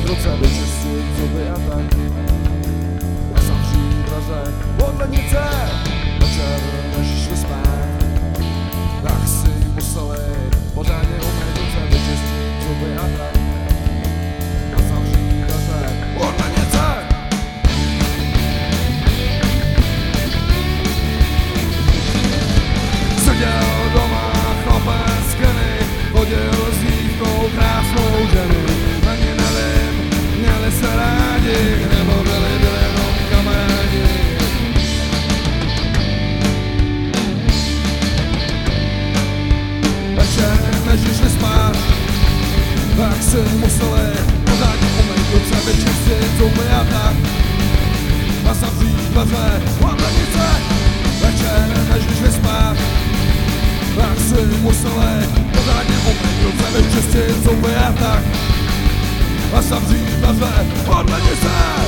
v ruce, vyčistit zuby a tak. A zavřít dveře od lednice, večer než šli spát, tak si museli pořádně umýt ruce, vyčistit zuby a tak. A zavřít dveře od lednice. Seděl doma chlapec Kenny, chodil s dívkou krásnou ženy. Ani nevím, měli se rádi, nebo byli jenom kamarádi. Večer, než šli spát, tak si museli pořádně umýt ruce, vyčistit zuby a tak. A zavřít dveře od lednice. Večer, než šli spát, tak si museli pořádně umýt ruce, vyčistit zuby a tak. A zavřít dveře od lednice.